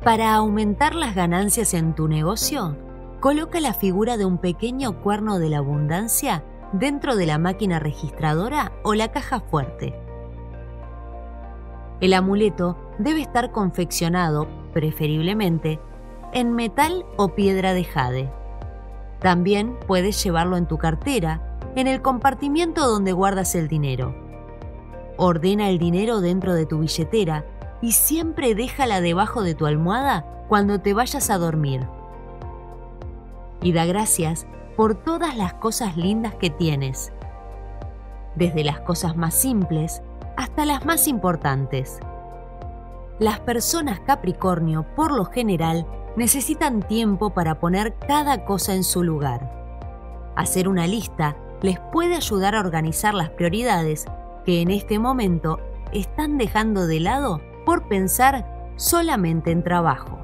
Para aumentar las ganancias en tu negocio, coloca la figura de un pequeño cuerno de la abundancia dentro de la máquina registradora o la caja fuerte. El amuleto debe estar confeccionado, preferiblemente, en metal o piedra de jade. También puedes llevarlo en tu cartera, en el compartimiento donde guardas el dinero. Ordena el dinero dentro de tu billetera y siempre déjala debajo de tu almohada cuando te vayas a dormir. Y da gracias por todas las cosas lindas que tienes, desde las cosas más simples hasta las más importantes. Las personas Capricornio, por lo general, necesitan tiempo para poner cada cosa en su lugar. Hacer una lista les puede ayudar a organizar las prioridades que en este momento están dejando de lado por pensar solamente en trabajo.